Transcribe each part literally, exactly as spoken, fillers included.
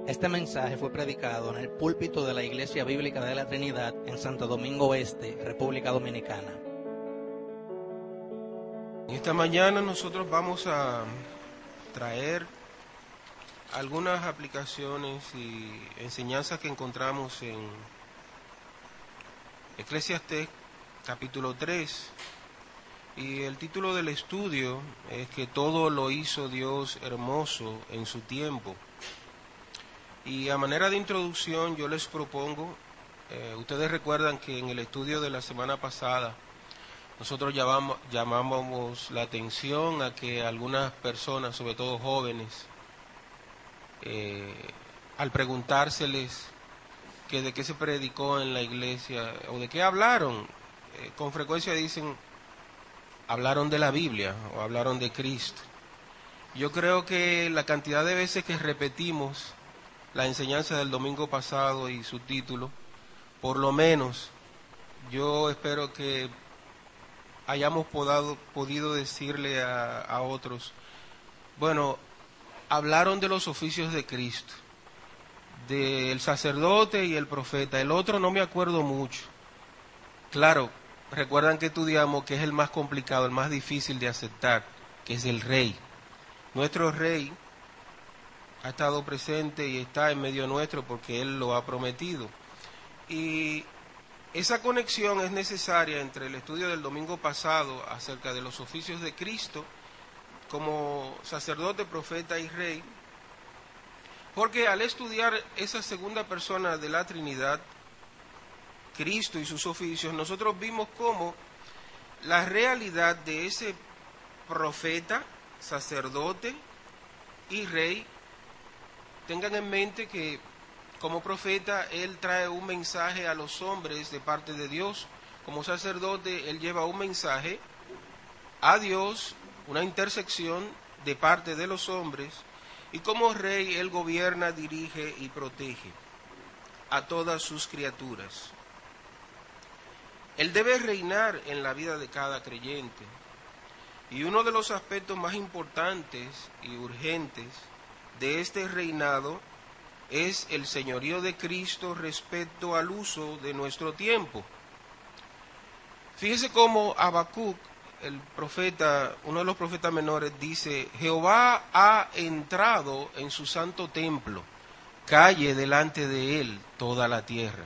Este mensaje fue predicado en el púlpito de la Iglesia Bíblica de la Trinidad en Santo Domingo Este, República Dominicana. Esta mañana nosotros vamos a traer algunas aplicaciones y enseñanzas que encontramos en Eclesiastés capítulo tres. Y el título del estudio es que todo lo hizo Dios hermoso en su tiempo. Y a manera de introducción yo les propongo, eh, ustedes recuerdan que en el estudio de la semana pasada nosotros llamamos, llamábamos la atención a que algunas personas, sobre todo jóvenes, eh, al preguntárseles que de qué se predicó en la iglesia o de qué hablaron, eh, con frecuencia dicen, hablaron de la Biblia o hablaron de Cristo. Yo creo que la cantidad de veces que repetimos la enseñanza del domingo pasado y su título, por lo menos yo espero que hayamos podado, podido decirle a, a otros, bueno, hablaron de los oficios de Cristo, del sacerdote y el profeta. El otro no me acuerdo mucho. Claro, recuerdan que estudiamos que es el más complicado, el más difícil de aceptar, que es el rey. Nuestro rey ha estado presente y está en medio nuestro porque Él lo ha prometido. Y esa conexión es necesaria entre el estudio del domingo pasado acerca de los oficios de Cristo como sacerdote, profeta y rey, porque al estudiar esa segunda persona de la Trinidad, Cristo y sus oficios, nosotros vimos cómo la realidad de ese profeta, sacerdote y rey, tengan en mente que como profeta él trae un mensaje a los hombres de parte de Dios. Como sacerdote él lleva un mensaje a Dios, una intersección de parte de los hombres, y como rey él gobierna, dirige y protege a todas sus criaturas. Él debe reinar en la vida de cada creyente, y uno de los aspectos más importantes y urgentes de este reinado es el señorío de Cristo respecto al uso de nuestro tiempo. Fíjese cómo Habacuc, el profeta, uno de los profetas menores, dice: Jehová ha entrado en su santo templo, calle delante de él toda la tierra.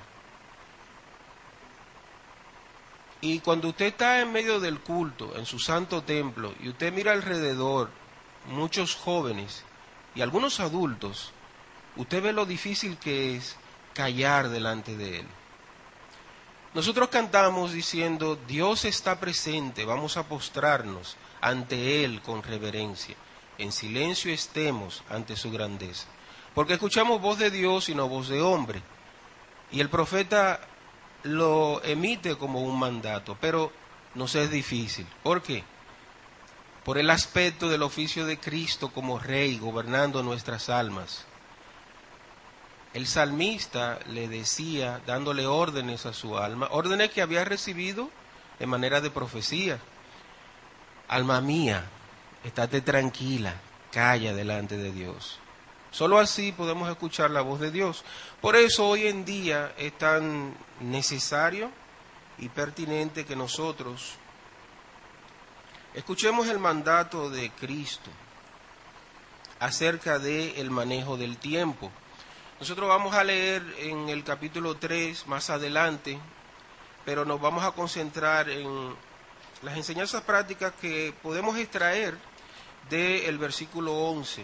Y cuando usted está en medio del culto, en su santo templo, y usted mira alrededor, muchos jóvenes y algunos adultos, usted ve lo difícil que es callar delante de él. Nosotros cantamos diciendo, Dios está presente, vamos a postrarnos ante Él con reverencia. En silencio estemos ante su grandeza. Porque escuchamos voz de Dios y no voz de hombre. Y el profeta lo emite como un mandato, pero nos es difícil. ¿Por qué? Por el aspecto del oficio de Cristo como Rey, gobernando nuestras almas. El salmista le decía, dándole órdenes a su alma, órdenes que había recibido en manera de profecía. Alma mía, estate tranquila, calla delante de Dios. Solo así podemos escuchar la voz de Dios. Por eso hoy en día es tan necesario y pertinente que nosotros escuchemos el mandato de Cristo acerca del manejo del tiempo. Nosotros vamos a leer en el capítulo tres más adelante, pero nos vamos a concentrar en las enseñanzas prácticas que podemos extraer del versículo once.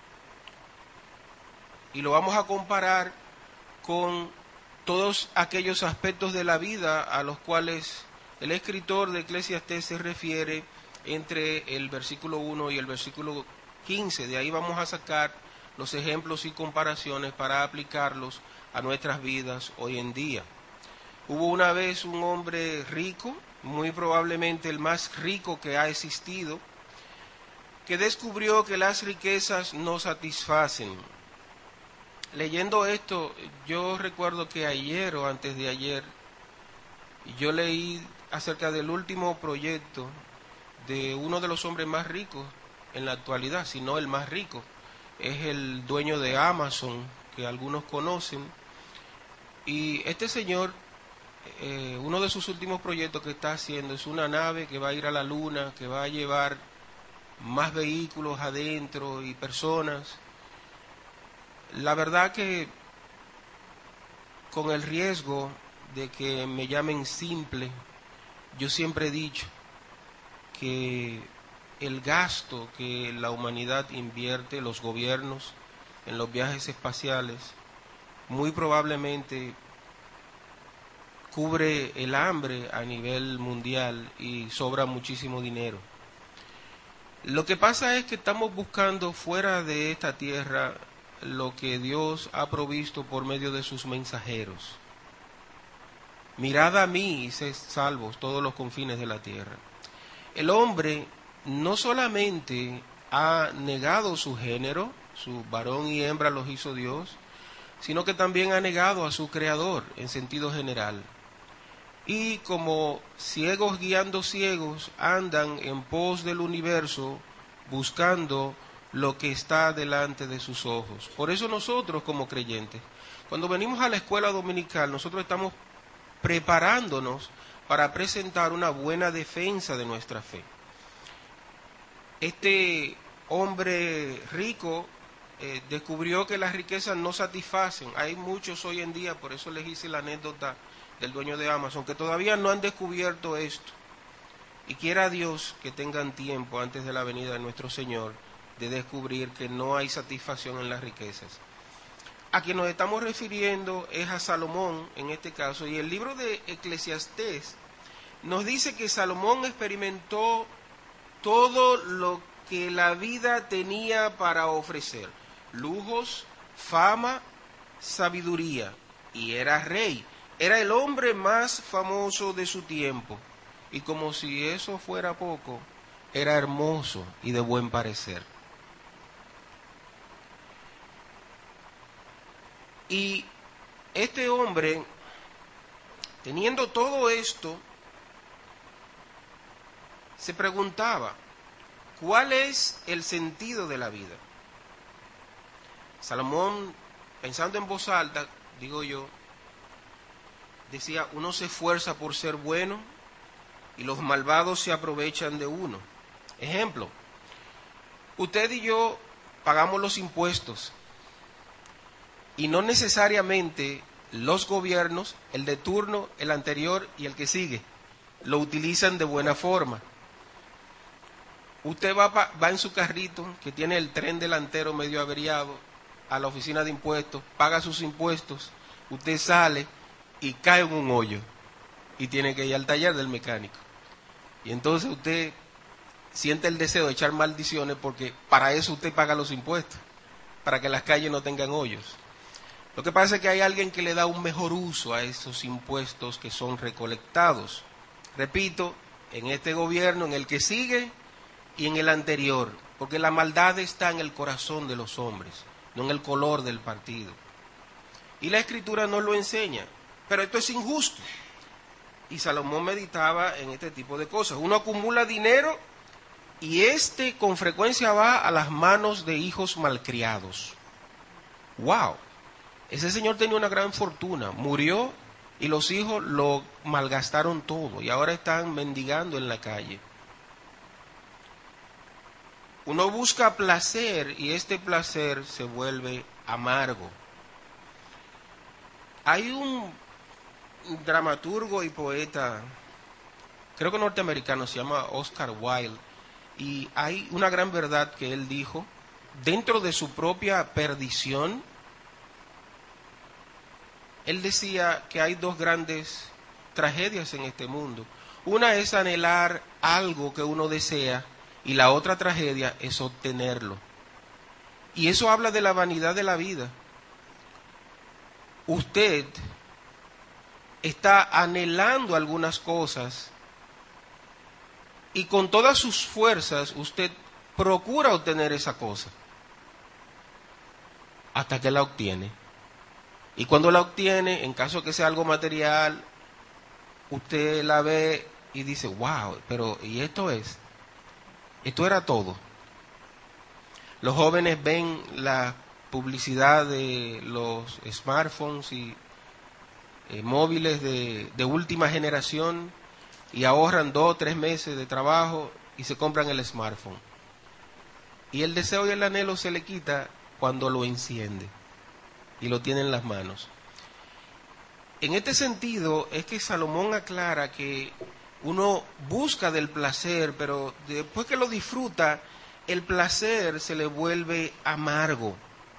Y lo vamos a comparar con todos aquellos aspectos de la vida a los cuales el escritor de Eclesiastés se refiere entre el versículo uno y el versículo quince. De ahí vamos a sacar los ejemplos y comparaciones para aplicarlos a nuestras vidas hoy en día. Hubo una vez un hombre rico, muy probablemente el más rico que ha existido, que descubrió que las riquezas no satisfacen. Leyendo esto, yo recuerdo que ayer o antes de ayer, yo leí acerca del último proyecto de uno de los hombres más ricos en la actualidad, si no el más rico. Es el dueño de Amazon, que algunos conocen. Y este señor, eh, uno de sus últimos proyectos que está haciendo es una nave que va a ir a la luna, que va a llevar más vehículos adentro y personas. La verdad que con el riesgo de que me llamen simple, yo siempre he dicho que el gasto que la humanidad invierte, los gobiernos, en los viajes espaciales, muy probablemente cubre el hambre a nivel mundial y sobra muchísimo dinero. Lo que pasa es que estamos buscando fuera de esta tierra lo que Dios ha provisto por medio de sus mensajeros. Mirad a mí y sed salvos todos los confines de la tierra. El hombre no solamente ha negado su género, su varón y hembra los hizo Dios, sino que también ha negado a su Creador en sentido general. Y como ciegos guiando ciegos, andan en pos del universo buscando lo que está delante de sus ojos. Por eso nosotros como creyentes, cuando venimos a la escuela dominical, nosotros estamos preparándonos para presentar una buena defensa de nuestra fe. Este hombre rico eh, descubrió que las riquezas no satisfacen. Hay muchos hoy en día, por eso les hice la anécdota del dueño de Amazon, que todavía no han descubierto esto. Y quiera Dios que tengan tiempo antes de la venida de nuestro Señor de descubrir que no hay satisfacción en las riquezas. A quien nos estamos refiriendo es a Salomón en este caso, y el libro de Eclesiastés nos dice que Salomón experimentó todo lo que la vida tenía para ofrecer: lujos, fama, sabiduría, y era rey. Era el hombre más famoso de su tiempo, y como si eso fuera poco, era hermoso y de buen parecer. Y este hombre, teniendo todo esto, se preguntaba, ¿cuál es el sentido de la vida? Salomón, pensando en voz alta, digo yo, decía, uno se esfuerza por ser bueno y los malvados se aprovechan de uno. Ejemplo, usted y yo pagamos los impuestos y no necesariamente los gobiernos, el de turno, el anterior y el que sigue, lo utilizan de buena forma. Usted va, va en su carrito, que tiene el tren delantero medio averiado, a la oficina de impuestos, paga sus impuestos, usted sale y cae en un hoyo y tiene que ir al taller del mecánico. Y entonces usted siente el deseo de echar maldiciones porque para eso usted paga los impuestos, para que las calles no tengan hoyos. Lo que pasa es que hay alguien que le da un mejor uso a esos impuestos que son recolectados. Repito, en este gobierno, en el que sigue y en el anterior, porque la maldad está en el corazón de los hombres, no en el color del partido. Y la Escritura nos lo enseña, pero esto es injusto. Y Salomón meditaba en este tipo de cosas. Uno acumula dinero y este con frecuencia va a las manos de hijos malcriados. ¡Wow! Ese señor tenía una gran fortuna, murió y los hijos lo malgastaron todo y ahora están mendigando en la calle. Uno busca placer y este placer se vuelve amargo. Hay un dramaturgo y poeta, creo que norteamericano, se llama Oscar Wilde, y hay una gran verdad que él dijo, dentro de su propia perdición. Él decía que hay dos grandes tragedias en este mundo. Una es anhelar algo que uno desea y la otra tragedia es obtenerlo. Y eso habla de la vanidad de la vida. Usted está anhelando algunas cosas y con todas sus fuerzas usted procura obtener esa cosa hasta que la obtiene. Y cuando la obtiene, en caso que sea algo material, usted la ve y dice, wow, pero ¿y esto es? Esto era todo. Los jóvenes ven la publicidad de los smartphones y eh, móviles de, de última generación y ahorran dos o tres meses de trabajo y se compran el smartphone. Y el deseo y el anhelo se le quita cuando lo enciende y lo tiene en las manos. En este sentido es que Salomón aclara que uno busca del placer, pero después que lo disfruta, el placer se le vuelve amargo.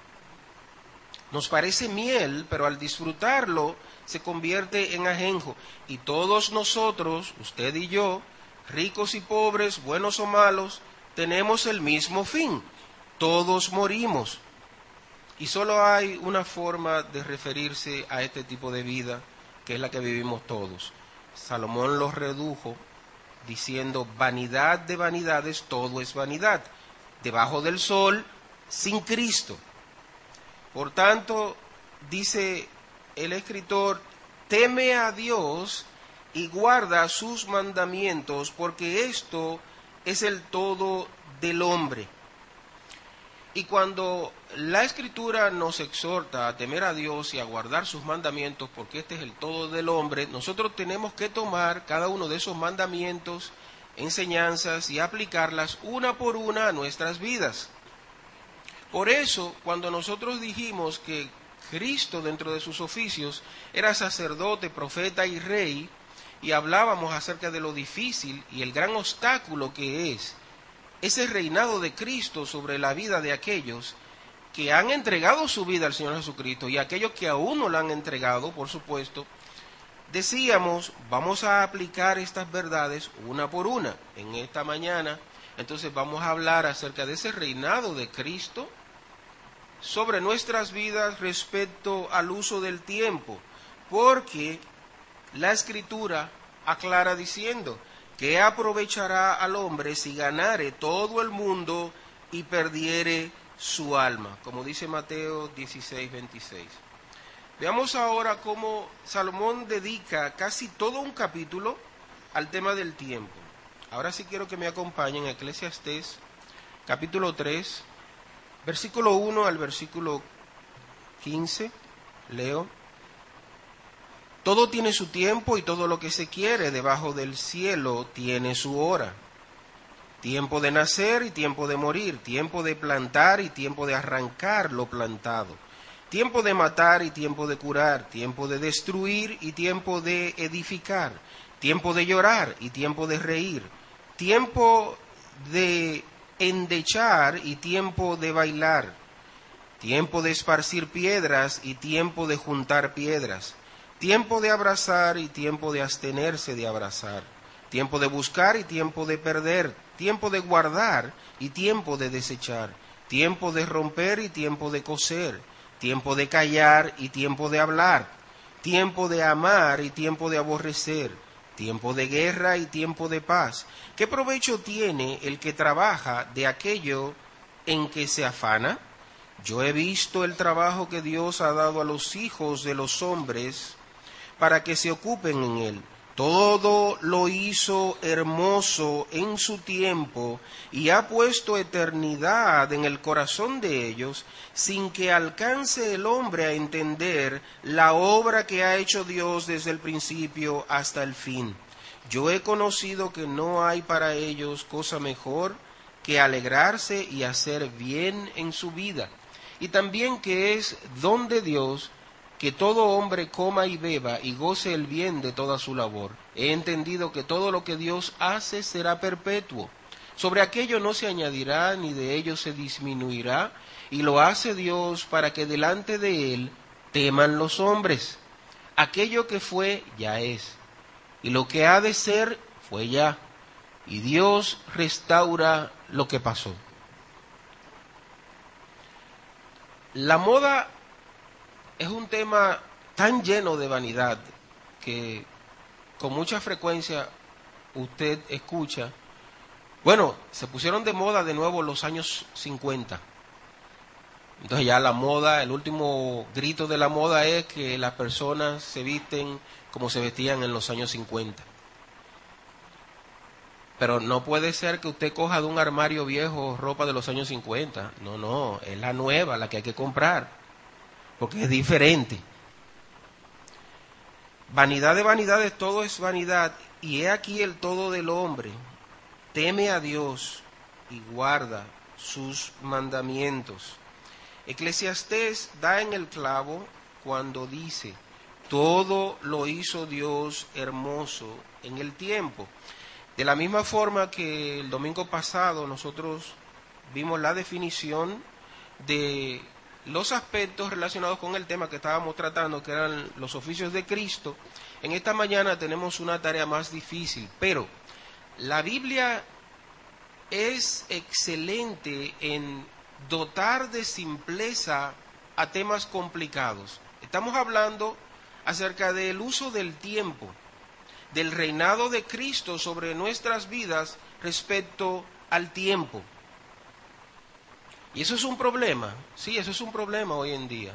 Nos parece miel, pero al disfrutarlo se convierte en ajenjo. Y todos nosotros, usted y yo, ricos y pobres, buenos o malos, tenemos el mismo fin. Todos morimos. Y solo hay una forma de referirse a este tipo de vida, que es la que vivimos todos. Salomón lo redujo diciendo: vanidad de vanidades, todo es vanidad. Debajo del sol, sin Cristo. Por tanto, dice el escritor, teme a Dios y guarda sus mandamientos, porque esto es el todo del hombre. Y cuando la Escritura nos exhorta a temer a Dios y a guardar sus mandamientos, porque este es el todo del hombre, nosotros tenemos que tomar cada uno de esos mandamientos, enseñanzas y aplicarlas una por una a nuestras vidas. Por eso, cuando nosotros dijimos que Cristo dentro de sus oficios era sacerdote, profeta y rey, y hablábamos acerca de lo difícil y el gran obstáculo que es ese reinado de Cristo sobre la vida de aquellos que han entregado su vida al Señor Jesucristo y aquellos que aún no la han entregado, por supuesto, decíamos, vamos a aplicar estas verdades una por una. En esta mañana, entonces vamos a hablar acerca de ese reinado de Cristo sobre nuestras vidas respecto al uso del tiempo, porque la Escritura aclara diciendo: ¿qué aprovechará al hombre si ganare todo el mundo y perdiere su alma? Como dice Mateo dieciséis, veintiséis. Veamos ahora cómo Salomón dedica casi todo un capítulo al tema del tiempo. Ahora sí quiero que me acompañen a Eclesiastés, capítulo tres, versículo uno al versículo quince, leo. Todo tiene su tiempo y todo lo que se quiere debajo del cielo tiene su hora. Tiempo de nacer y tiempo de morir, tiempo de plantar y tiempo de arrancar lo plantado, tiempo de matar y tiempo de curar, tiempo de destruir y tiempo de edificar, tiempo de llorar y tiempo de reír, tiempo de endechar y tiempo de bailar, tiempo de esparcir piedras y tiempo de juntar piedras, tiempo de abrazar y tiempo de abstenerse de abrazar, tiempo de buscar y tiempo de perder, tiempo de guardar y tiempo de desechar, tiempo de romper y tiempo de coser, tiempo de callar y tiempo de hablar, tiempo de amar y tiempo de aborrecer, tiempo de guerra y tiempo de paz. ¿Qué provecho tiene el que trabaja de aquello en que se afana? Yo he visto el trabajo que Dios ha dado a los hijos de los hombres para que se ocupen en él. Todo lo hizo hermoso en su tiempo y ha puesto eternidad en el corazón de ellos, sin que alcance el hombre a entender la obra que ha hecho Dios desde el principio hasta el fin. Yo he conocido que no hay para ellos cosa mejor que alegrarse y hacer bien en su vida, y también que es don de Dios que todo hombre coma y beba y goce el bien de toda su labor. He entendido que todo lo que Dios hace será perpetuo. Sobre aquello no se añadirá ni de ello se disminuirá, y lo hace Dios para que delante de Él teman los hombres. Aquello que fue ya es, y lo que ha de ser fue ya, y Dios restaura lo que pasó. La moda es un tema tan lleno de vanidad que con mucha frecuencia usted escucha. Bueno, se pusieron de moda de nuevo los años cincuenta. Entonces ya la moda, el último grito de la moda es que las personas se visten como se vestían en los años cincuenta. Pero no puede ser que usted coja de un armario viejo ropa de los años cincuenta. No, no, es la nueva, la que hay que comprar, porque es diferente. Vanidad de vanidades, todo es vanidad, y he aquí el todo del hombre. Teme a Dios y guarda sus mandamientos. Eclesiastés da en el clavo cuando dice, todo lo hizo Dios hermoso en el tiempo. De la misma forma que el domingo pasado nosotros vimos la definición de los aspectos relacionados con el tema que estábamos tratando, que eran los oficios de Cristo, en esta mañana tenemos una tarea más difícil, pero la Biblia es excelente en dotar de simpleza a temas complicados. Estamos hablando acerca del uso del tiempo, del reinado de Cristo sobre nuestras vidas respecto al tiempo. Y eso es un problema, sí, eso es un problema hoy en día.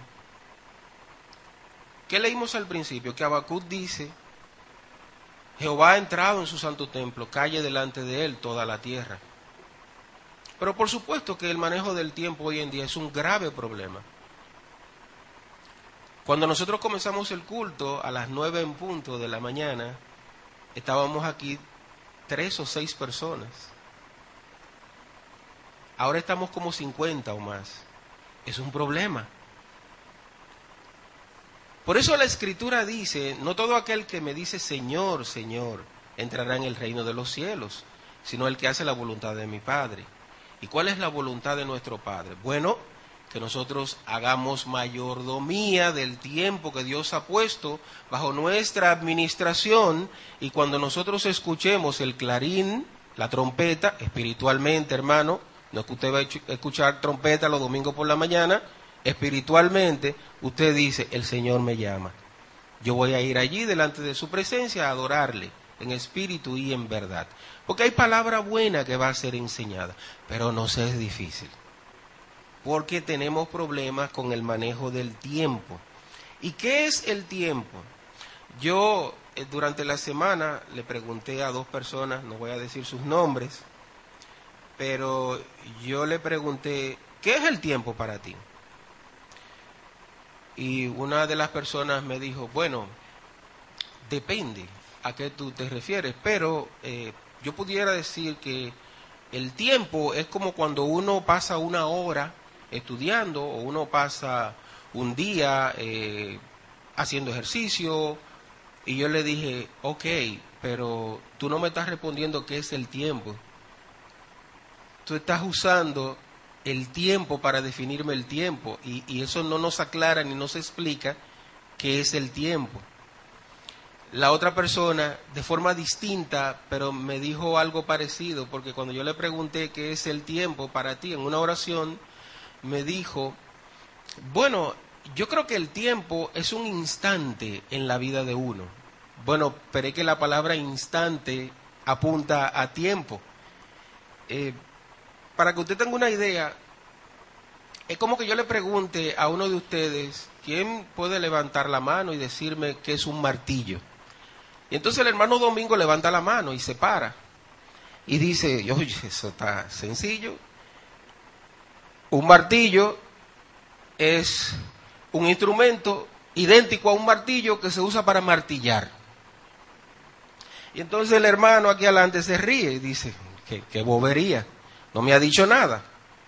¿Qué leímos al principio? Que Habacuc dice, Jehová ha entrado en su santo templo, calle delante de él toda la tierra. Pero por supuesto que el manejo del tiempo hoy en día es un grave problema. Cuando nosotros comenzamos el culto a las nueve en punto de la mañana, estábamos aquí tres o seis personas. Ahora estamos como cincuenta o más. Es un problema. Por eso la Escritura dice, no todo aquel que me dice Señor, Señor, entrará en el reino de los cielos, sino el que hace la voluntad de mi Padre. ¿Y cuál es la voluntad de nuestro Padre? Bueno, que nosotros hagamos mayordomía del tiempo que Dios ha puesto bajo nuestra administración, y cuando nosotros escuchemos el clarín, la trompeta, espiritualmente, hermano, no es que usted va a escuchar trompeta los domingos por la mañana, espiritualmente usted dice, el Señor me llama. Yo voy a ir allí delante de su presencia a adorarle en espíritu y en verdad. Porque hay palabra buena que va a ser enseñada, pero nos es difícil. Porque tenemos problemas con el manejo del tiempo. ¿Y qué es el tiempo? Yo eh, durante la semana le pregunté a dos personas, no voy a decir sus nombres, pero yo le pregunté, ¿qué es el tiempo para ti? Y una de las personas me dijo, bueno, depende a qué tú te refieres, pero eh, yo pudiera decir que el tiempo es como cuando uno pasa una hora estudiando o uno pasa un día eh, haciendo ejercicio, y yo le dije, ok, pero tú no me estás respondiendo qué es el tiempo. Tú estás usando el tiempo para definirme el tiempo, y, y eso no nos aclara ni nos explica qué es el tiempo. La otra persona, de forma distinta, pero me dijo algo parecido, porque cuando yo le pregunté qué es el tiempo para ti en una oración, me dijo, bueno, yo creo que el tiempo es un instante en la vida de uno. Bueno, pero es que la palabra instante apunta a tiempo. Eh, para que usted tenga una idea, es como que yo le pregunte a uno de ustedes, ¿quién puede levantar la mano y decirme qué es un martillo? Y entonces el hermano Domingo levanta la mano y se para y dice, oye, eso está sencillo. Un martillo es un instrumento idéntico a un martillo que se usa para martillar. Y entonces el hermano aquí adelante se ríe y dice, qué, qué bobería, no me ha dicho nada.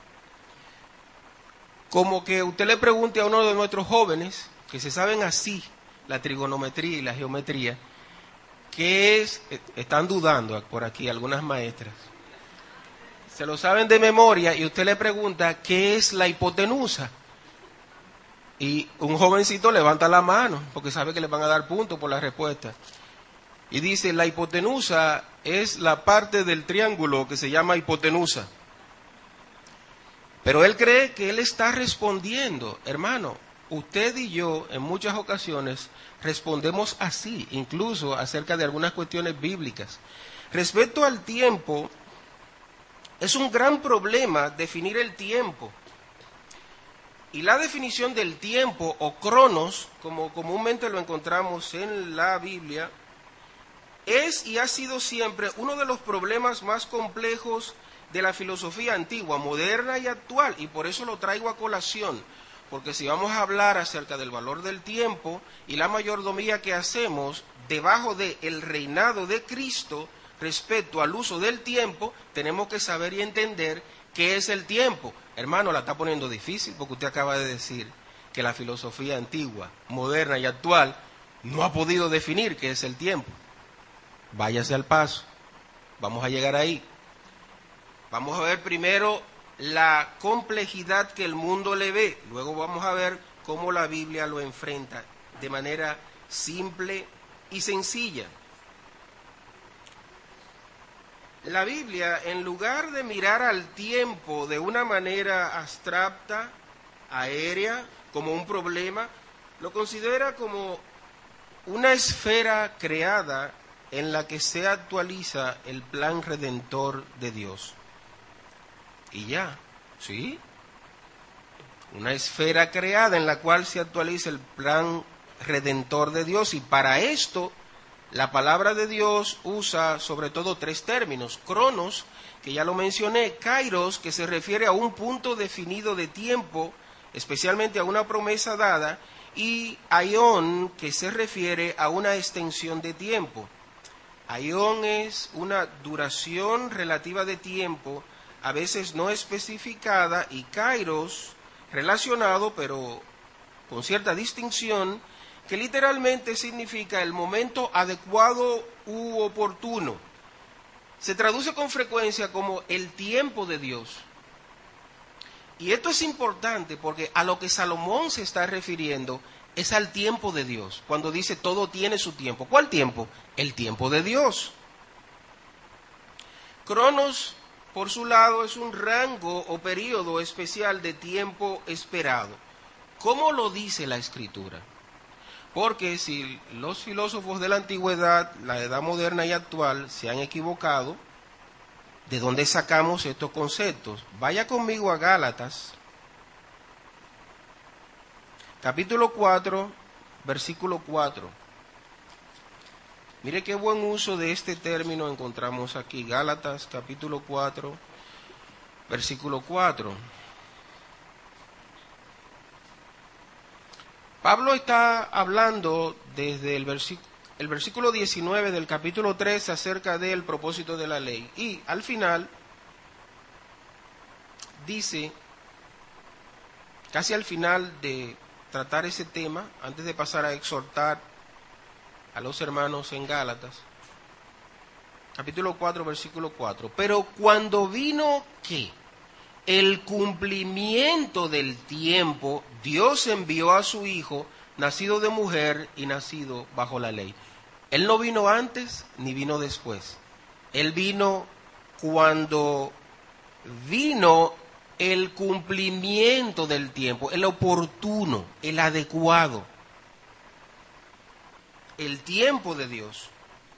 Como que usted le pregunte a uno de nuestros jóvenes, que se saben así la trigonometría y la geometría, ¿qué es? Están dudando por aquí algunas maestras. Se lo saben de memoria y usted le pregunta, ¿qué es la hipotenusa? Y un jovencito levanta la mano, porque sabe que le van a dar puntos por la respuesta. Y dice, la hipotenusa es la parte del triángulo que se llama hipotenusa. Pero él cree que él está respondiendo. Hermano, usted y yo en muchas ocasiones respondemos así, incluso acerca de algunas cuestiones bíblicas. Respecto al tiempo, es un gran problema definir el tiempo. Y la definición del tiempo, o cronos, como comúnmente lo encontramos en la Biblia, es y ha sido siempre uno de los problemas más complejos de la filosofía antigua, moderna y actual, y por eso lo traigo a colación, porque si vamos a hablar acerca del valor del tiempo y la mayordomía que hacemos debajo del reinado de Cristo respecto al uso del tiempo, tenemos que saber y entender qué es el tiempo. Hermano, la está poniendo difícil porque usted acaba de decir que la filosofía antigua, moderna y actual no ha podido definir qué es el tiempo. Váyase al paso, vamos a llegar ahí. Vamos a ver primero la complejidad que el mundo le ve, luego vamos a ver cómo la Biblia lo enfrenta de manera simple y sencilla. La Biblia, en lugar de mirar al tiempo de una manera abstracta, aérea, como un problema, lo considera como una esfera creada en la que se actualiza el plan redentor de Dios. Y ya, ¿sí? Una esfera creada en la cual se actualiza el plan redentor de Dios, y para esto la palabra de Dios usa sobre todo tres términos: cronos, que ya lo mencioné; kairos, que se refiere a un punto definido de tiempo, especialmente a una promesa dada; y aion, que se refiere a una extensión de tiempo. Aion es una duración relativa de tiempo, a veces no especificada, y kairos, relacionado pero con cierta distinción, que literalmente significa el momento adecuado u oportuno. Se traduce con frecuencia como el tiempo de Dios. Y esto es importante porque a lo que Salomón se está refiriendo es al tiempo de Dios, cuando dice todo tiene su tiempo. ¿Cuál tiempo? El tiempo de Dios. Cronos, por su lado, es un rango o período especial de tiempo esperado. ¿Cómo lo dice la Escritura? Porque si los filósofos de la antigüedad, la edad moderna y actual se han equivocado, ¿de dónde sacamos estos conceptos? Vaya conmigo a Gálatas, capítulo cuatro, versículo cuatro. Mire qué buen uso de este término encontramos aquí. Gálatas, capítulo cuatro, versículo cuatro. Pablo está hablando desde el versículo, el versículo diecinueve del capítulo tres acerca del propósito de la ley. Y al final dice, casi al final de tratar ese tema, antes de pasar a exhortar a los hermanos en Gálatas, capítulo cuatro, versículo cuatro. Pero cuando vino, ¿qué? El cumplimiento del tiempo, Dios envió a su Hijo, nacido de mujer y nacido bajo la ley. Él no vino antes ni vino después. Él vino cuando vino el cumplimiento del tiempo, el oportuno, el adecuado, el tiempo de Dios.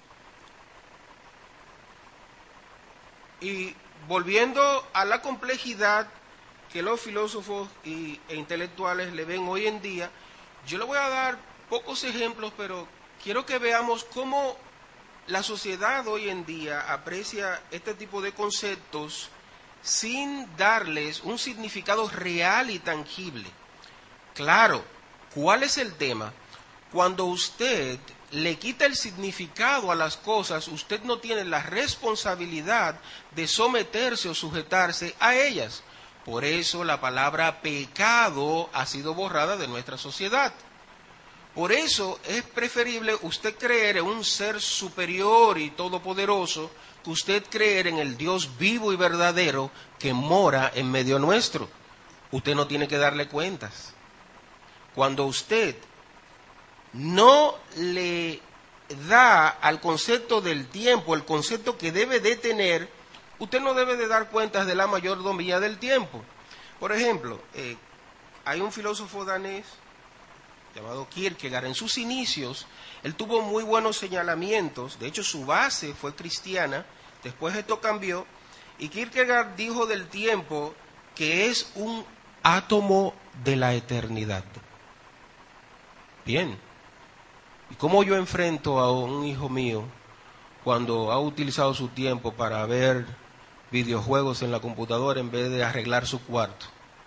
Y volviendo a la complejidad que los filósofos y, e intelectuales le ven hoy en día, yo le voy a dar pocos ejemplos, pero quiero que veamos cómo la sociedad hoy en día aprecia este tipo de conceptos sin darles un significado real y tangible. Claro, ¿cuál es el tema? Cuando usted le quita el significado a las cosas, usted no tiene la responsabilidad de someterse o sujetarse a ellas. Por eso la palabra pecado ha sido borrada de nuestra sociedad. Por eso es preferible usted creer en un ser superior y todopoderoso que usted creer en el Dios vivo y verdadero que mora en medio nuestro. Usted no tiene que darle cuentas. Cuando usted no le da al concepto del tiempo el concepto que debe de tener, usted no debe de dar cuentas de la mayordomía del tiempo. Por ejemplo, eh, hay un filósofo danés llamado Kierkegaard. En sus inicios, él tuvo muy buenos señalamientos. De hecho, su base fue cristiana. Después esto cambió. Y Kierkegaard dijo del tiempo que es un átomo de la eternidad. Bien. ¿Y cómo yo enfrento a un hijo mío cuando ha utilizado su tiempo para ver videojuegos en la computadora en vez de arreglar su cuarto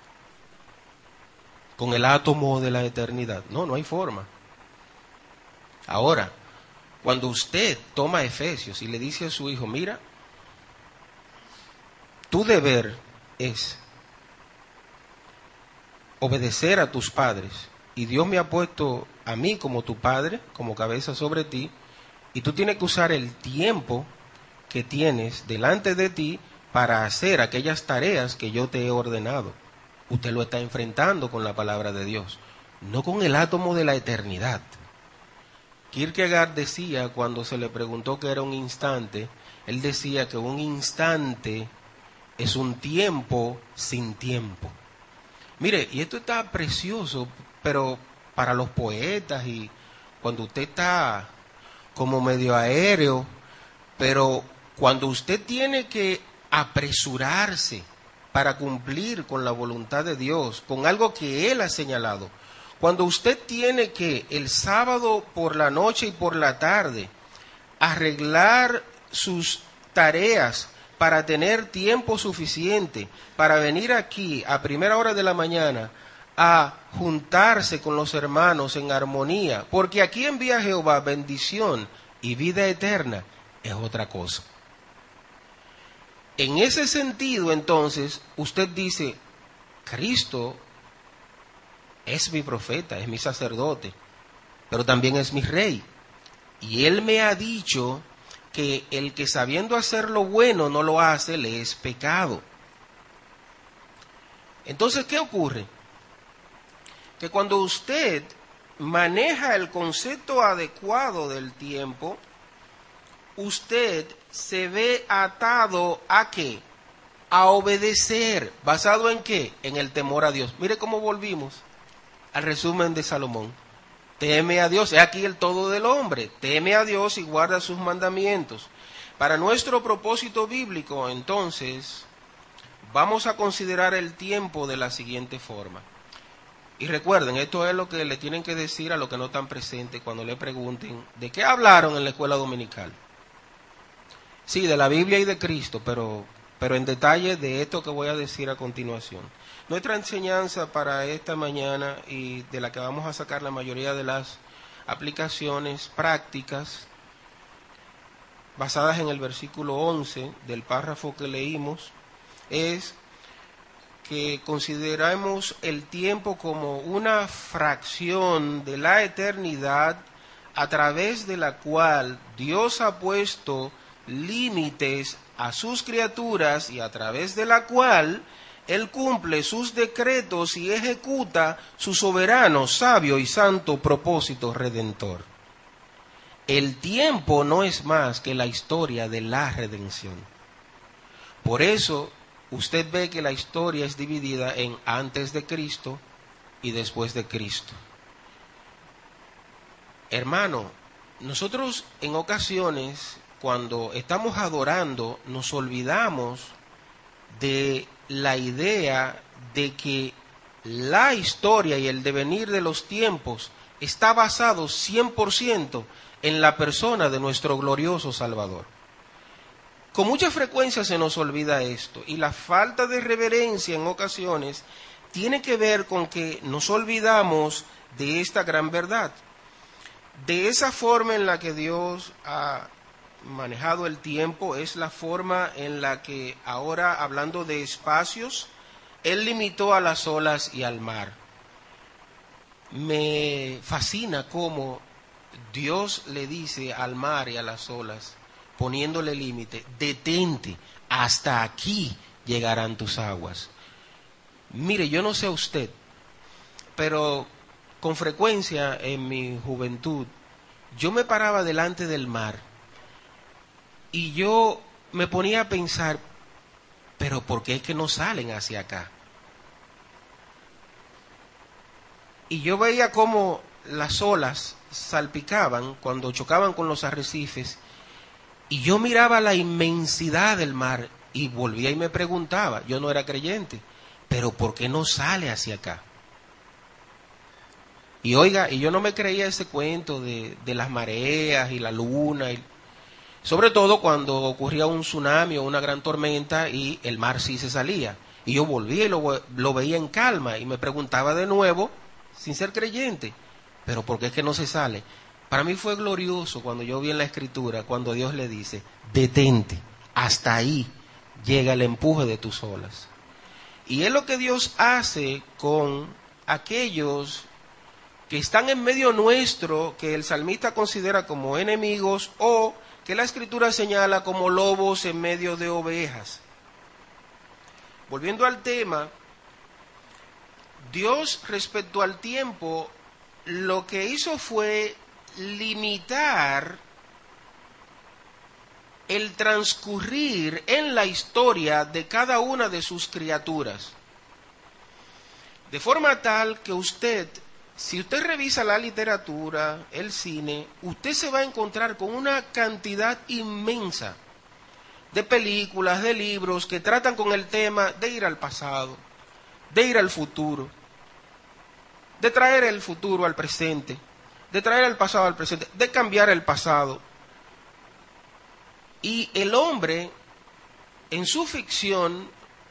con el átomo de la eternidad? No, no hay forma. Ahora, cuando usted toma Efesios y le dice a su hijo, mira, tu deber es obedecer a tus padres, y Dios me ha puesto a mí como tu padre, como cabeza sobre ti, y tú tienes que usar el tiempo que tienes delante de ti para hacer aquellas tareas que yo te he ordenado. Usted lo está enfrentando con la palabra de Dios, no con el átomo de la eternidad. Kierkegaard decía, cuando se le preguntó qué era un instante, él decía que un instante es un tiempo sin tiempo. Mire, y esto está precioso, pero para los poetas, y cuando usted está como medio aéreo, pero cuando usted tiene que apresurarse para cumplir con la voluntad de Dios, con algo que Él ha señalado, cuando usted tiene que el sábado por la noche y por la tarde arreglar sus tareas para tener tiempo suficiente para venir aquí a primera hora de la mañana a juntarse con los hermanos en armonía, porque aquí envía Jehová bendición y vida eterna, es otra cosa. En ese sentido, entonces, usted dice, Cristo es mi profeta, es mi sacerdote, pero también es mi rey. Y Él me ha dicho que el que sabiendo hacer lo bueno no lo hace, le es pecado. Entonces, ¿qué ocurre? Que cuando usted maneja el concepto adecuado del tiempo, usted se ve atado ¿a qué? A obedecer. ¿Basado en qué? En el temor a Dios. Mire cómo volvimos al resumen de Salomón. Teme a Dios, es aquí el todo del hombre. Teme a Dios y guarda sus mandamientos. Para nuestro propósito bíblico, entonces, vamos a considerar el tiempo de la siguiente forma. Y recuerden, esto es lo que le tienen que decir a los que no están presentes cuando le pregunten ¿de qué hablaron en la escuela dominical? Sí, de la Biblia y de Cristo, pero, pero en detalle de esto que voy a decir a continuación. Nuestra enseñanza para esta mañana, y de la que vamos a sacar la mayoría de las aplicaciones prácticas, basadas en el versículo once del párrafo que leímos, es que consideramos el tiempo como una fracción de la eternidad a través de la cual Dios ha puesto límites a sus criaturas y a través de la cual Él cumple sus decretos y ejecuta su soberano, sabio y santo propósito redentor. El tiempo no es más que la historia de la redención. Por eso, usted ve que la historia es dividida en antes de Cristo y después de Cristo. Hermano, nosotros en ocasiones, cuando estamos adorando, nos olvidamos de la idea de que la historia y el devenir de los tiempos está basado cien por ciento en la persona de nuestro glorioso Salvador. Con mucha frecuencia se nos olvida esto, y la falta de reverencia en ocasiones tiene que ver con que nos olvidamos de esta gran verdad. De esa forma en la que Dios ha manejado el tiempo, es la forma en la que ahora, hablando de espacios, Él limitó a las olas y al mar. Me fascina cómo Dios le dice al mar y a las olas, poniéndole límite, detente, hasta aquí llegarán tus aguas. Mire, yo no sé a usted, pero con frecuencia en mi juventud, yo me paraba delante del mar y yo me ponía a pensar, pero ¿por qué es que no salen hacia acá? Y yo veía cómo las olas salpicaban cuando chocaban con los arrecifes, y yo miraba la inmensidad del mar y volvía y me preguntaba, yo no era creyente, pero ¿por qué no sale hacia acá? Y oiga, y yo no me creía ese cuento de, de las mareas y la luna. Y Sobre todo cuando ocurría un tsunami o una gran tormenta y el mar sí se salía. Y yo volvía y lo, lo veía en calma y me preguntaba de nuevo, sin ser creyente, pero ¿por qué es que no se sale? Para mí fue glorioso cuando yo vi en la Escritura, cuando Dios le dice, detente, hasta ahí llega el empuje de tus olas. Y es lo que Dios hace con aquellos que están en medio nuestro, que el salmista considera como enemigos o que la Escritura señala como lobos en medio de ovejas. Volviendo al tema, Dios respecto al tiempo, lo que hizo fue limitar el transcurrir en la historia de cada una de sus criaturas. De forma tal que usted, si usted revisa la literatura, el cine, usted se va a encontrar con una cantidad inmensa de películas, de libros que tratan con el tema de ir al pasado, de ir al futuro, de traer el futuro al presente, de traer el pasado al presente, de cambiar el pasado. Y el hombre, en su ficción,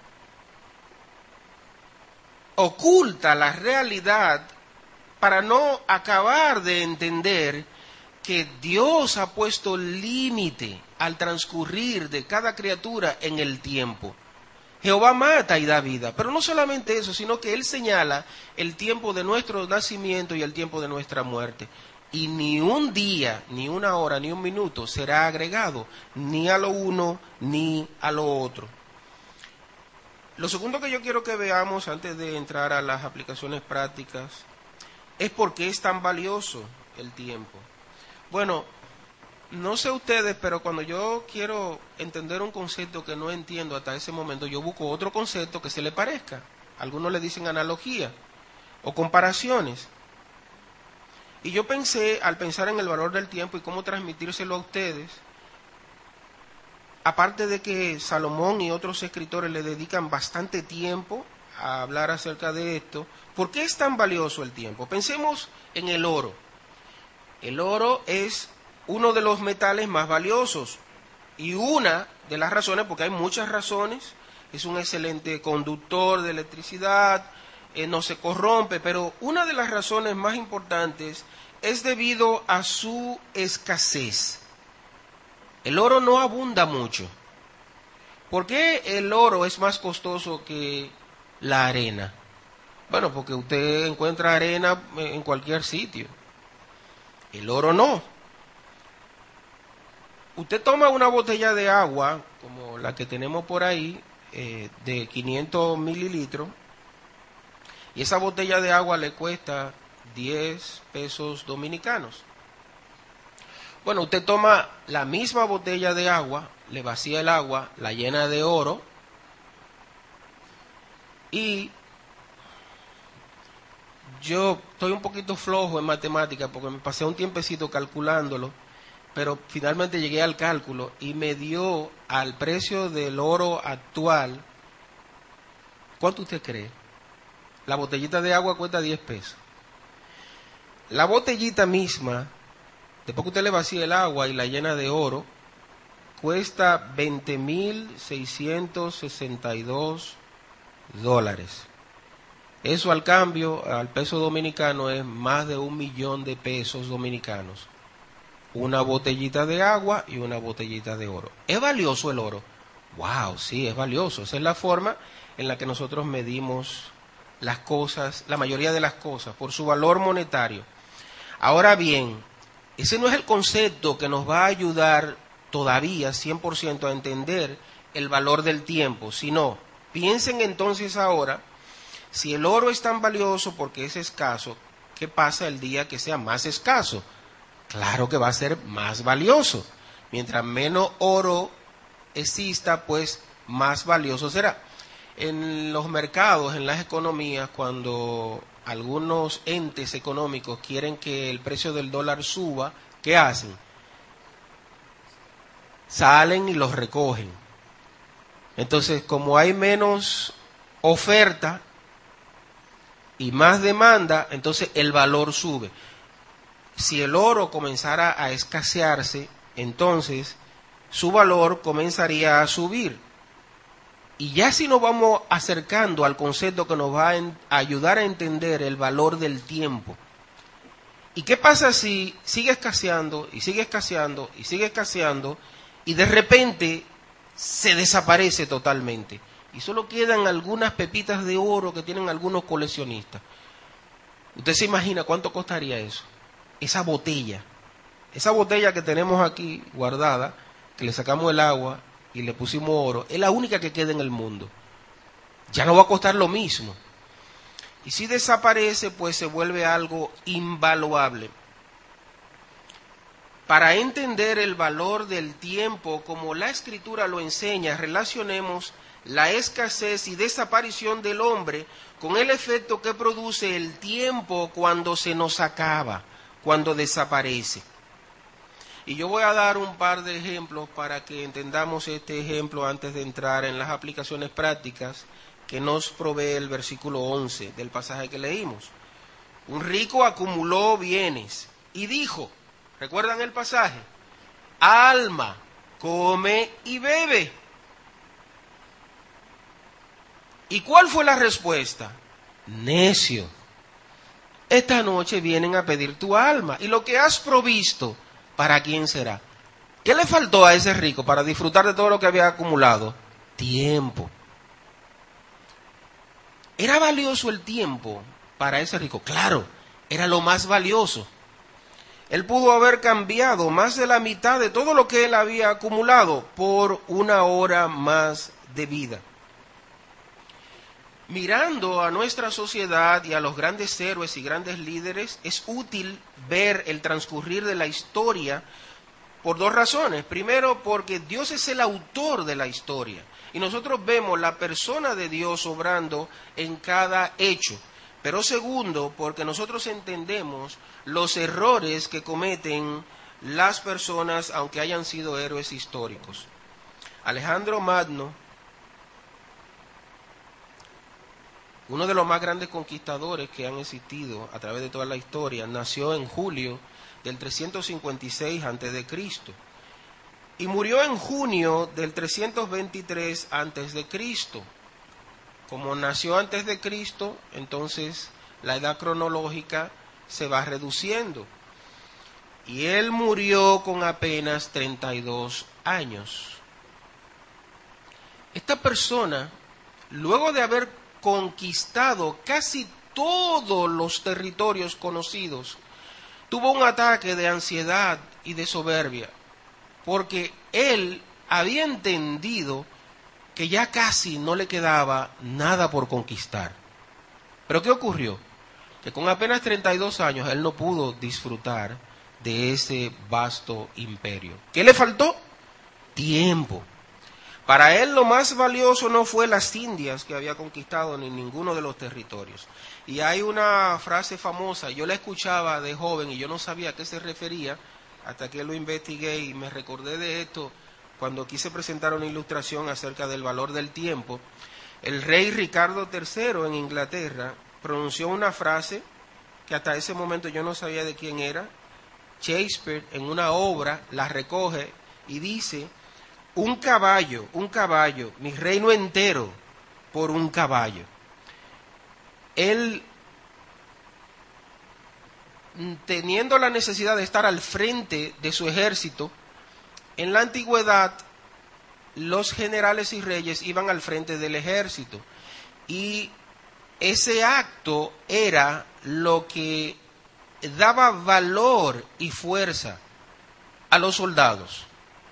oculta la realidad para no acabar de entender que Dios ha puesto límite al transcurrir de cada criatura en el tiempo. Jehová mata y da vida, pero no solamente eso, sino que Él señala el tiempo de nuestro nacimiento y el tiempo de nuestra muerte. Y ni un día, ni una hora, ni un minuto será agregado, ni a lo uno, ni a lo otro. Lo segundo que yo quiero que veamos antes de entrar a las aplicaciones prácticas es por qué es tan valioso el tiempo. Bueno, no sé ustedes, pero cuando yo quiero entender un concepto que no entiendo hasta ese momento, yo busco otro concepto que se le parezca. Algunos le dicen analogía o comparaciones. Y yo pensé, al pensar en el valor del tiempo y cómo transmitírselo a ustedes, aparte de que Salomón y otros escritores le dedican bastante tiempo a hablar acerca de esto, ¿por qué es tan valioso el tiempo? Pensemos en el oro. El oro es uno de los metales más valiosos y una de las razones, porque hay muchas razones, es un excelente conductor de electricidad, eh, no se corrompe, pero una de las razones más importantes es debido a su escasez. El oro no abunda mucho. ¿Por qué el oro es más costoso que la arena? Bueno, porque usted encuentra arena en cualquier sitio. El oro no. Usted toma una botella de agua, como la que tenemos por ahí, eh, de quinientos mililitros, y esa botella de agua le cuesta diez pesos dominicanos. Bueno, usted toma la misma botella de agua, le vacía el agua, la llena de oro, y yo estoy un poquito flojo en matemáticas porque me pasé un tiempecito calculándolo, pero finalmente llegué al cálculo y me dio al precio del oro actual. ¿Cuánto usted cree? La botellita de agua cuesta diez pesos. La botellita misma, después que usted le vacía el agua y la llena de oro, cuesta veinte mil seiscientos sesenta y dos dólares. Eso al cambio, al peso dominicano, es más de un millón de pesos dominicanos. Una botellita de agua y una botellita de oro. ¿Es valioso el oro? Wow, sí, es valioso. Esa es la forma en la que nosotros medimos las cosas, la mayoría de las cosas, por su valor monetario. Ahora bien, ese no es el concepto que nos va a ayudar todavía cien por ciento a entender el valor del tiempo, sino, piensen entonces ahora, si el oro es tan valioso porque es escaso, ¿qué pasa el día que sea más escaso? Claro que va a ser más valioso. Mientras menos oro exista, pues más valioso será. En los mercados, en las economías, cuando algunos entes económicos quieren que el precio del dólar suba, ¿qué hacen? Salen y los recogen. Entonces, como hay menos oferta y más demanda, entonces el valor sube. Si el oro comenzara a escasearse, entonces su valor comenzaría a subir. Y ya si nos vamos acercando al concepto que nos va a ayudar a entender el valor del tiempo. ¿Y qué pasa si sigue escaseando y sigue escaseando y sigue escaseando y de repente se desaparece totalmente? Y solo quedan algunas pepitas de oro que tienen algunos coleccionistas. ¿Usted se imagina cuánto costaría eso? Esa botella, esa botella que tenemos aquí guardada, que le sacamos el agua y le pusimos oro, es la única que queda en el mundo. Ya no va a costar lo mismo. Y si desaparece, pues se vuelve algo invaluable. Para entender el valor del tiempo, como la Escritura lo enseña, relacionemos la escasez y desaparición del hombre con el efecto que produce el tiempo cuando se nos acaba, cuando desaparece. Y yo voy a dar un par de ejemplos para que entendamos este ejemplo antes de entrar en las aplicaciones prácticas que nos provee el versículo once del pasaje que leímos. Un rico acumuló bienes y dijo, ¿recuerdan el pasaje? Alma, come y bebe. ¿Y cuál fue la respuesta? Necio, esta noche vienen a pedir tu alma y lo que has provisto, ¿para quién será? ¿Qué le faltó a ese rico para disfrutar de todo lo que había acumulado? Tiempo. ¿Era valioso el tiempo para ese rico? Claro, era lo más valioso. Él pudo haber cambiado más de la mitad de todo lo que él había acumulado por una hora más de vida. Mirando a nuestra sociedad y a los grandes héroes y grandes líderes, es útil ver el transcurrir de la historia por dos razones. Primero, porque Dios es el autor de la historia. Y nosotros vemos la persona de Dios obrando en cada hecho. Pero segundo, porque nosotros entendemos los errores que cometen las personas, aunque hayan sido héroes históricos. Alejandro Magno, uno de los más grandes conquistadores que han existido a través de toda la historia, nació en julio del trescientos cincuenta y seis antes de Cristo. Y murió en junio del trescientos veintitrés antes de Cristo. Como nació antes de Cristo, entonces la edad cronológica se va reduciendo. Y él murió con apenas treinta y dos años. Esta persona, luego de haber conquistado casi todos los territorios conocidos, tuvo un ataque de ansiedad y de soberbia. Porque él había entendido que ya casi no le quedaba nada por conquistar. ¿Pero qué ocurrió? Que con apenas treinta y dos años él no pudo disfrutar de ese vasto imperio. ¿Qué le faltó? Tiempo. Para él lo más valioso no fue las Indias que había conquistado ni ninguno de los territorios. Y hay una frase famosa, yo la escuchaba de joven y yo no sabía a qué se refería, hasta que lo investigué y me recordé de esto cuando quise presentar una ilustración acerca del valor del tiempo. El rey Ricardo tercero en Inglaterra pronunció una frase que hasta ese momento yo no sabía de quién era. Shakespeare en una obra la recoge y dice, un caballo, un caballo, mi reino entero por un caballo. Él, teniendo la necesidad de estar al frente de su ejército, en la antigüedad los generales y reyes iban al frente del ejército y ese acto era lo que daba valor y fuerza a los soldados.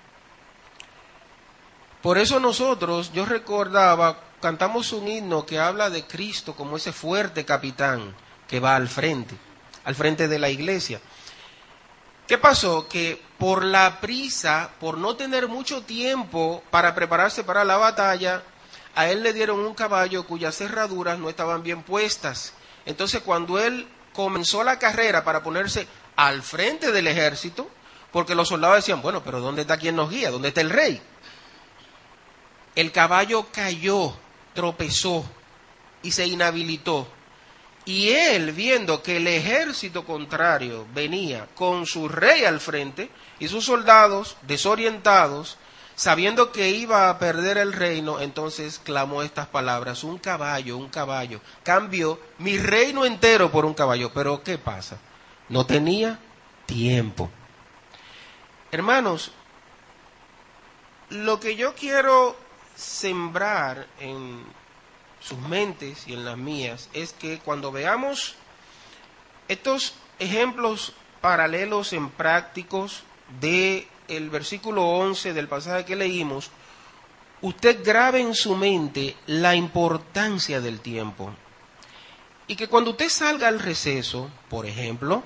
Por eso nosotros, yo recordaba, cantamos un himno que habla de Cristo como ese fuerte capitán que va al frente, al frente de la iglesia. ¿Qué pasó? Que por la prisa, por no tener mucho tiempo para prepararse para la batalla, a él le dieron un caballo cuyas cerraduras no estaban bien puestas. Entonces cuando él comenzó la carrera para ponerse al frente del ejército, porque los soldados decían, bueno, pero ¿dónde está quien nos guía? ¿Dónde está el rey? El caballo cayó, tropezó y se inhabilitó. Y él, viendo que el ejército contrario venía con su rey al frente y sus soldados desorientados, sabiendo que iba a perder el reino, entonces clamó estas palabras: un caballo, un caballo. Cambio mi reino entero por un caballo. Pero ¿qué pasa? No tenía tiempo. Hermanos, lo que yo quiero sembrar en sus mentes y en las mías es que cuando veamos estos ejemplos paralelos en prácticos de el versículo once del pasaje que leímos, usted grabe en su mente la importancia del tiempo. Y que cuando usted salga al receso, por ejemplo,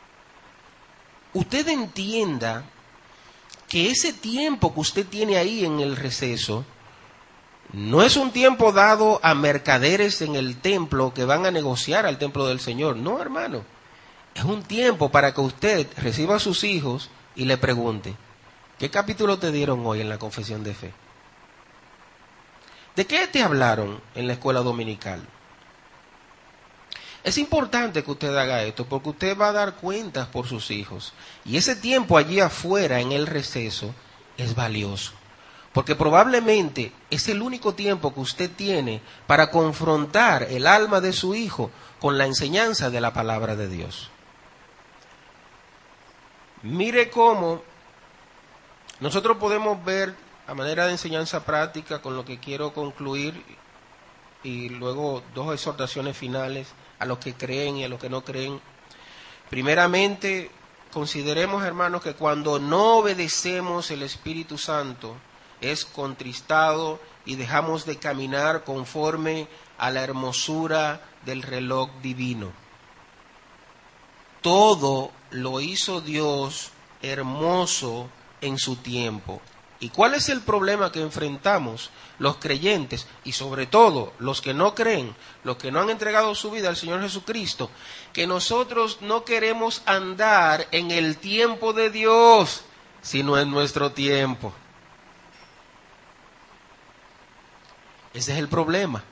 usted entienda que ese tiempo que usted tiene ahí en el receso no es un tiempo dado a mercaderes en el templo que van a negociar al templo del Señor. No, hermano. Es un tiempo para que usted reciba a sus hijos y le pregunte: ¿qué capítulo te dieron hoy en la confesión de fe? ¿De qué te hablaron en la escuela dominical? Es importante que usted haga esto porque usted va a dar cuentas por sus hijos. Y ese tiempo allí afuera en el receso es valioso. Porque probablemente es el único tiempo que usted tiene para confrontar el alma de su hijo con la enseñanza de la palabra de Dios. Mire cómo nosotros podemos ver a manera de enseñanza práctica, con lo que quiero concluir, y luego dos exhortaciones finales a los que creen y a los que no creen. Primeramente, consideremos, hermanos, que cuando no obedecemos el Espíritu Santo, es contristado y dejamos de caminar conforme a la hermosura del reloj divino. Todo lo hizo Dios hermoso en su tiempo. ¿Y cuál es el problema que enfrentamos los creyentes y sobre todo los que no creen, los que no han entregado su vida al Señor Jesucristo? Que nosotros no queremos andar en el tiempo de Dios, sino en nuestro tiempo. Ese es el problema.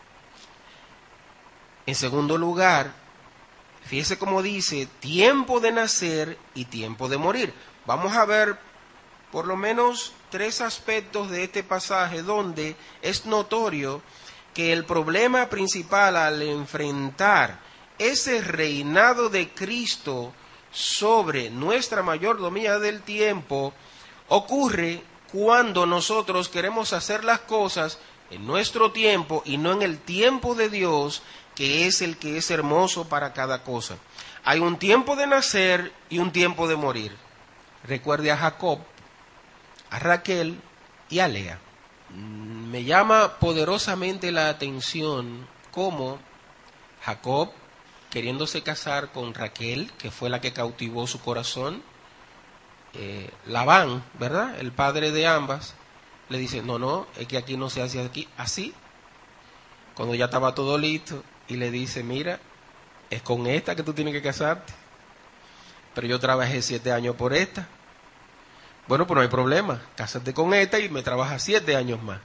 En segundo lugar, fíjese cómo dice: tiempo de nacer y tiempo de morir. Vamos a ver por lo menos tres aspectos de este pasaje donde es notorio que el problema principal al enfrentar ese reinado de Cristo sobre nuestra mayordomía del tiempo ocurre cuando nosotros queremos hacer las cosas en nuestro tiempo y no en el tiempo de Dios, que es el que es hermoso para cada cosa. Hay un tiempo de nacer y un tiempo de morir. Recuerde a Jacob, a Raquel y a Lea. Me llama poderosamente la atención cómo Jacob, queriéndose casar con Raquel, que fue la que cautivó su corazón, eh, Labán, ¿verdad?, el padre de ambas, le dice: no, no, es que aquí no se hace aquí así. Cuando ya estaba todo listo, y le dice: mira, es con esta que tú tienes que casarte, pero yo trabajé siete años por esta. Bueno, pues no hay problema, cásate con esta y me trabajas siete años más.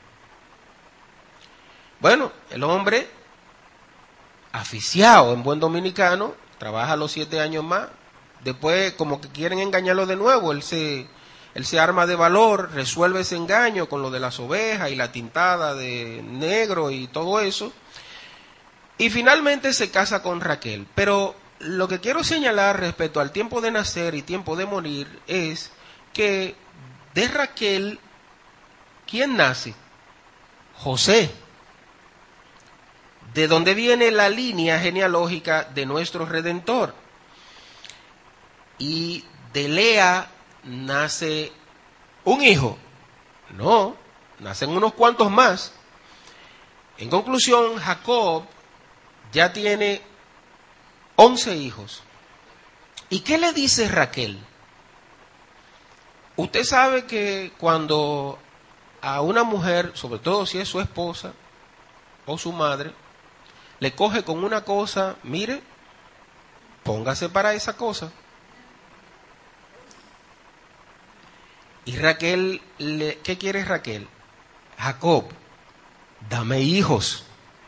Bueno, el hombre, aficiado en buen dominicano, trabaja los siete años más. Después, como que quieren engañarlo de nuevo, él se, él se arma de valor, resuelve ese engaño con lo de las ovejas y la tintada de negro y todo eso. Y finalmente se casa con Raquel. Pero lo que quiero señalar respecto al tiempo de nacer y tiempo de morir es que de Raquel, ¿quién nace? José. ¿De dónde viene la línea genealógica de nuestro Redentor? Y de Lea nace un hijo. No, nacen unos cuantos más. En conclusión, Jacob ya tiene once hijos. ¿Y qué le dice Raquel? Usted sabe que cuando a una mujer, sobre todo si es su esposa o su madre, le coge con una cosa, mire, póngase para esa cosa. Y Raquel, le, ¿qué quiere Raquel? Jacob, dame hijos.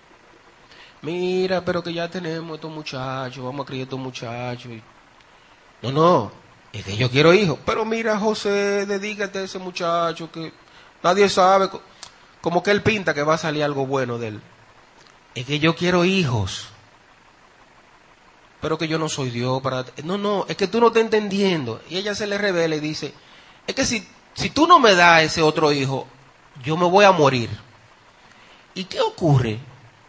Mira, pero que ya tenemos estos muchachos, vamos a criar estos muchachos. No, no, es que yo quiero hijos. Pero mira, José, dedícate a ese muchacho que Nadie sabe, como que él pinta que va a salir algo bueno de él. Es que yo quiero hijos, pero que yo no soy Dios para... No, no, es que tú no estás entendiendo. Y ella se le revela y dice, es que si, si tú no me das ese otro hijo, yo me voy a morir. ¿Y qué ocurre?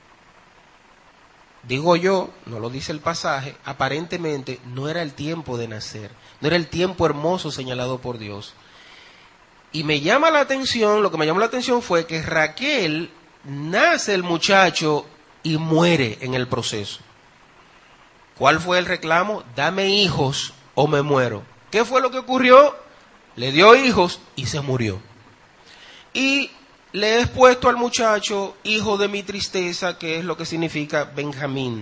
Digo yo, no lo dice el pasaje, aparentemente no era el tiempo de nacer, no era el tiempo hermoso señalado por Dios. Y me llama la atención, lo que me llamó la atención fue que Raquel nace el muchacho y muere en el proceso. ¿Cuál fue el reclamo? Dame hijos o me muero. ¿Qué fue lo que ocurrió? Le dio hijos y se murió. Y le he puesto al muchacho hijo de mi tristeza, que es lo que significa Benjamín.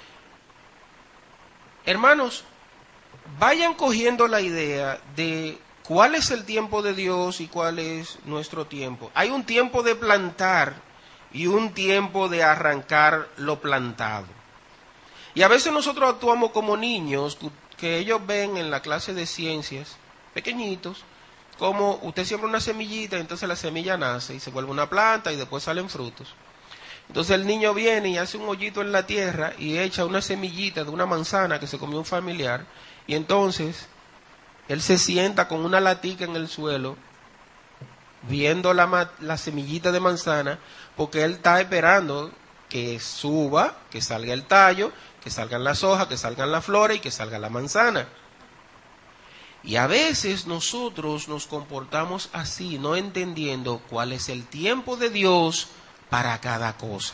Hermanos, vayan cogiendo la idea de cuál es el tiempo de Dios y cuál es nuestro tiempo. Hay un tiempo de plantar y un tiempo de arrancar lo plantado. Y a veces nosotros actuamos como niños que ellos ven en la clase de ciencias, pequeñitos, como usted siembra una semillita, entonces la semilla nace y se vuelve una planta y después salen frutos. Entonces el niño viene y hace un hoyito en la tierra y echa una semillita de una manzana que se comió un familiar, y entonces él se sienta con una latica en el suelo viendo la, la semillita de manzana, porque él está esperando que suba, que salga el tallo, que salgan las hojas, que salgan las flores y que salga la manzana. Y a veces nosotros nos comportamos así, no entendiendo cuál es el tiempo de Dios para cada cosa.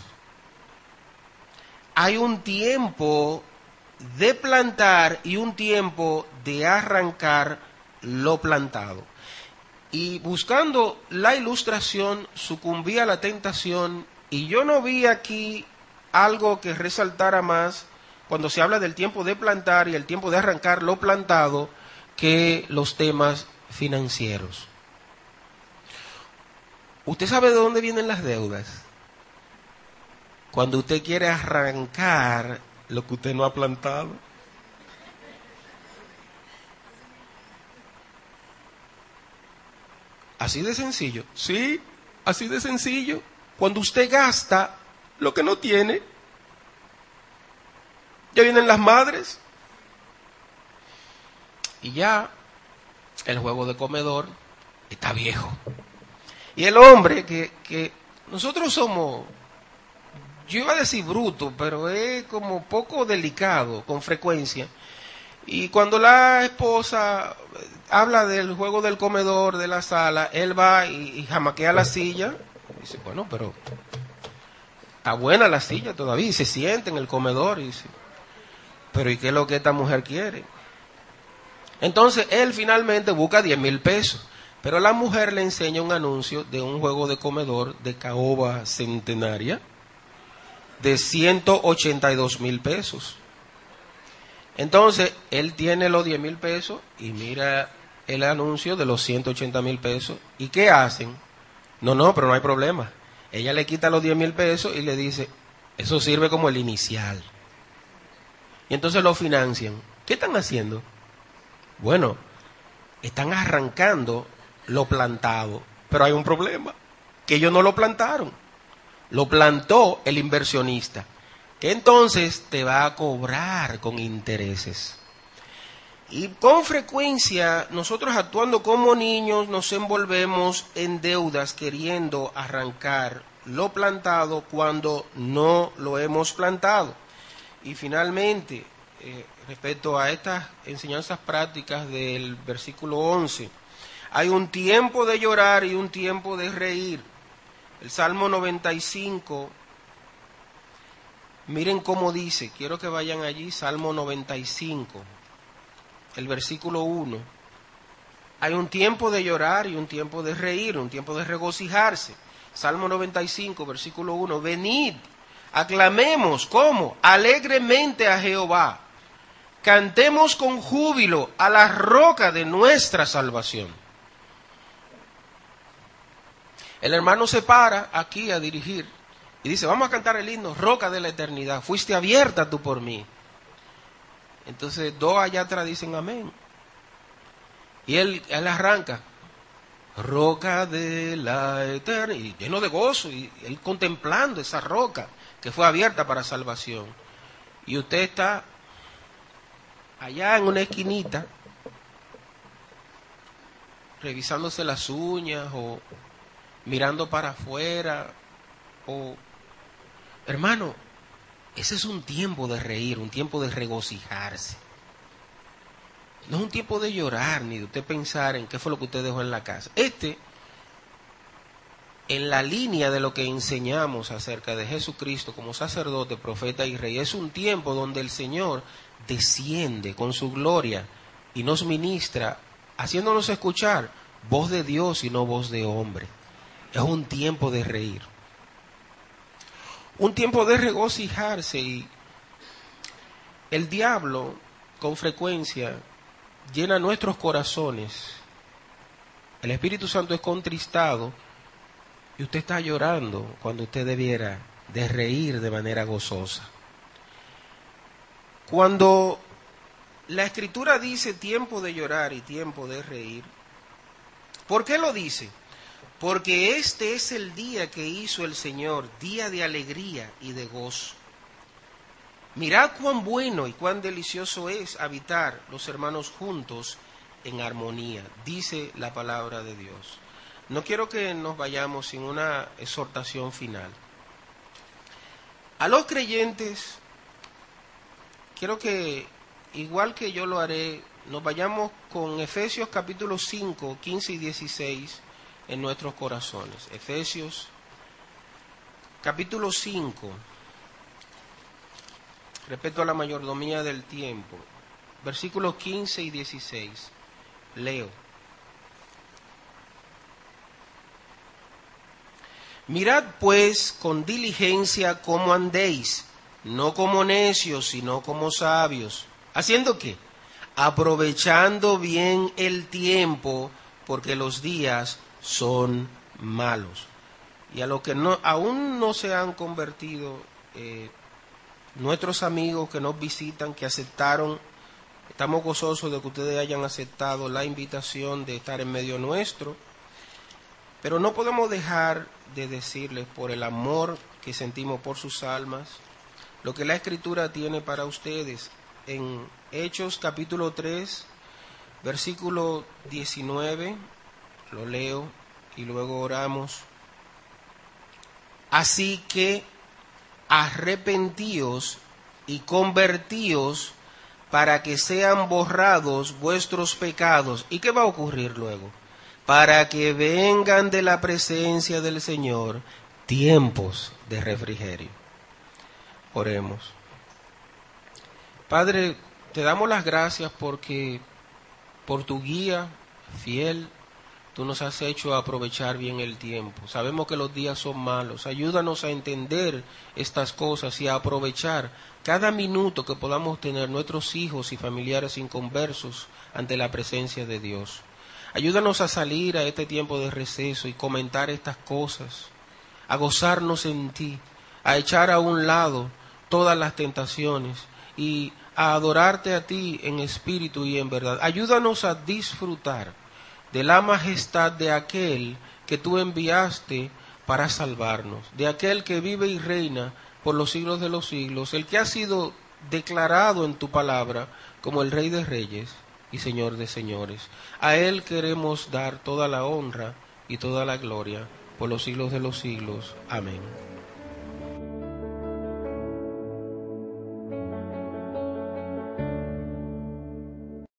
Hay un tiempo de plantar y un tiempo de arrancar lo plantado. Y buscando la ilustración, sucumbí a la tentación, y yo no vi aquí algo que resaltara más cuando se habla del tiempo de plantar y el tiempo de arrancar lo plantado, que los temas financieros. ¿Usted sabe de dónde vienen las deudas? Cuando usted quiere arrancar lo que usted no ha plantado. Así de sencillo. Sí, así de sencillo. Cuando usted gasta lo que no tiene, ya vienen las madres. Y ya el juego de comedor está viejo. Y el hombre que, que nosotros somos, yo iba a decir bruto, pero es como poco delicado con frecuencia. Y cuando la esposa habla del juego del comedor, de la sala, él va y, y jamaquea la silla. Y dice, bueno, pero está buena la silla todavía. Y se siente en el comedor y dice, pero ¿y qué es lo que esta mujer quiere? Entonces él finalmente busca diez mil pesos, pero la mujer le enseña un anuncio de un juego de comedor de caoba centenaria de ciento ochenta y dos mil pesos. Entonces él tiene los diez mil pesos y mira el anuncio de los ciento ochenta mil pesos. ¿Y qué hacen? No, no, pero no hay problema. Ella le quita los diez mil pesos y le dice, eso sirve como el inicial. Y entonces lo financian. ¿Qué están haciendo? Bueno, están arrancando lo plantado, pero hay un problema, que ellos no lo plantaron, lo plantó el inversionista, que entonces te va a cobrar con intereses. Y con frecuencia nosotros, actuando como niños, nos envolvemos en deudas queriendo arrancar lo plantado cuando no lo hemos plantado. Y finalmente, eh, respecto a estas enseñanzas prácticas del versículo once, hay un tiempo de llorar y un tiempo de reír. El Salmo noventa y cinco, miren cómo dice, quiero que vayan allí, Salmo noventa y cinco, el versículo uno. Hay un tiempo de llorar y un tiempo de reír, un tiempo de regocijarse. Salmo noventa y cinco, versículo uno, venid, aclamemos, ¿cómo? Alegremente a Jehová. Cantemos con júbilo a la roca de nuestra salvación. El hermano se para aquí a dirigir y dice, vamos a cantar el himno, roca de la eternidad, fuiste abierta tú por mí. Entonces dos allá atrás dicen amén. Y él, él arranca, roca de la eternidad, y lleno de gozo, y él contemplando esa roca que fue abierta para salvación. Y usted está allá en una esquinita, revisándose las uñas, o mirando para afuera, o... Hermano, ese es un tiempo de reír, un tiempo de regocijarse. No es un tiempo de llorar, ni de usted pensar en qué fue lo que usted dejó en la casa. Este, en la línea de lo que enseñamos acerca de Jesucristo como sacerdote, profeta y rey, es un tiempo donde el Señor desciende con su gloria y nos ministra, haciéndonos escuchar voz de Dios y no voz de hombre. Es un tiempo de reír, un tiempo de regocijarse, y el diablo con frecuencia llena nuestros corazones. El Espíritu Santo es contristado y usted está llorando cuando usted debiera de reír de manera gozosa. Cuando la Escritura dice tiempo de llorar y tiempo de reír, ¿por qué lo dice? Porque este es el día que hizo el Señor, día de alegría y de gozo. Mirad cuán bueno y cuán delicioso es habitar los hermanos juntos en armonía, dice la palabra de Dios. No quiero que nos vayamos sin una exhortación final. A los creyentes, quiero que, igual que yo lo haré, nos vayamos con Efesios capítulo cinco, quince y dieciséis en nuestros corazones. Efesios capítulo cinco. Respecto a la mayordomía del tiempo, versículos quince y dieciséis, leo. Mirad pues con diligencia cómo andéis, no como necios, sino como sabios. ¿Haciendo qué? Aprovechando bien el tiempo, porque los días son malos. Y a los que no, aún no se han convertido, eh, nuestros amigos que nos visitan, que aceptaron, estamos gozosos de que ustedes hayan aceptado la invitación de estar en medio nuestro, pero no podemos dejar de decirles, por el amor que sentimos por sus almas, lo que la Escritura tiene para ustedes. En Hechos capítulo tres, versículo diecinueve, lo leo y luego oramos. Así que arrepentíos y convertíos para que sean borrados vuestros pecados. ¿Y qué va a ocurrir luego? Para que vengan de la presencia del Señor tiempos de refrigerio. Oremos. Padre, te damos las gracias porque por tu guía fiel, tú nos has hecho aprovechar bien el tiempo. Sabemos que los días son malos. Ayúdanos a entender estas cosas y a aprovechar cada minuto que podamos tener nuestros hijos y familiares inconversos ante la presencia de Dios. Ayúdanos a salir a este tiempo de receso y comentar estas cosas, a gozarnos en ti, a echar a un lado todas las tentaciones y a adorarte a ti en espíritu y en verdad. Ayúdanos a disfrutar de la majestad de aquel que tú enviaste para salvarnos, de aquel que vive y reina por los siglos de los siglos, el que ha sido declarado en tu palabra como el Rey de Reyes y Señor de Señores. A él queremos dar toda la honra y toda la gloria por los siglos de los siglos. Amén.